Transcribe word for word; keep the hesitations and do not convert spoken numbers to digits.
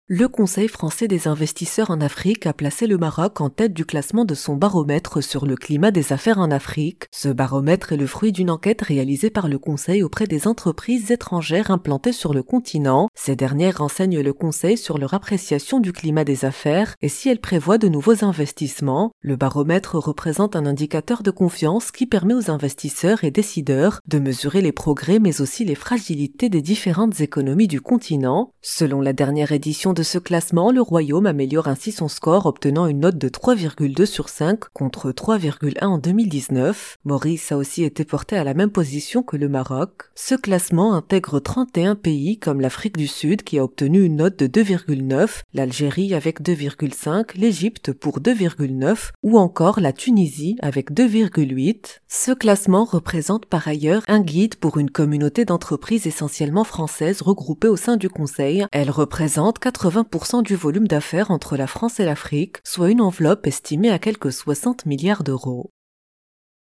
Le Conseil français des investisseurs en Afrique a placé le Maroc en tête du classement de son baromètre sur le climat des affaires en Afrique. Ce baromètre est le fruit d'une enquête réalisée par le Conseil auprès des entreprises étrangères implantées sur le continent. Ces dernières renseignent le Conseil sur leur appréciation du climat des affaires et si elles prévoient de nouveaux investissements. Le baromètre représente un indicateur de confiance qui permet aux investisseurs et décideurs de mesurer les progrès mais aussi les fragilités des différentes économies du continent. Selon la dernière édition de ce classement, le Royaume améliore ainsi son score, obtenant une note de trois virgule deux sur cinq contre trois virgule un en deux mille dix-neuf. Maurice a aussi été porté à la même position que le Maroc. Ce classement intègre trente et un pays comme l'Afrique du Sud qui a obtenu une note de deux virgule neuf, l'Algérie avec deux virgule cinq, l'Égypte pour deux virgule neuf ou encore la Tunisie avec deux virgule huit. Ce classement représente par ailleurs un guide pour une communauté d'entreprises essentiellement françaises regroupées au sein du Conseil. Elle représente quatre-vingts pour cent du volume d'affaires entre la France et l'Afrique, soit une enveloppe estimée à quelque soixante milliards d'euros.